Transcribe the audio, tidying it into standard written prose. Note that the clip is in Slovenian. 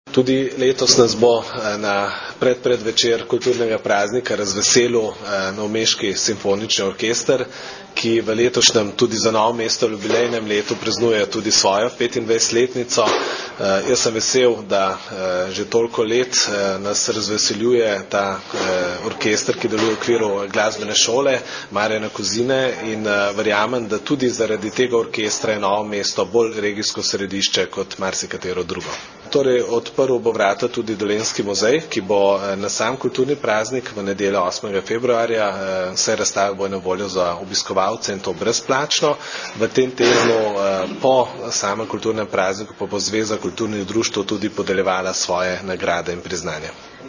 Tudi letos nas bo na predvečer kulturnega praznika razveselil novomeški simfonični orkester, ki v letošnjem tudi za Novo mesto jubilejnem letu praznuje tudi svojo 25-letnico. Jaz sem vesel, da že toliko let nas razveseljuje ta orkester, ki deluje v okviru glasbene šole Marjana Kozine, in verjamem, da tudi zaradi tega orkestra je Novo mesto bolj regijsko središče kot marsikatero drugo. Torej, odprl bo vrata tudi Dolenjski muzej, ki bo na sam kulturni praznik v nedeljo 8. februarja. Vse razstave bodo na voljo za obiskovalce in to brezplačno. V tem tednu po samem kulturnem prazniku pa bo Zveza kulturnih društev tudi podeljevala svoje nagrade in priznanja.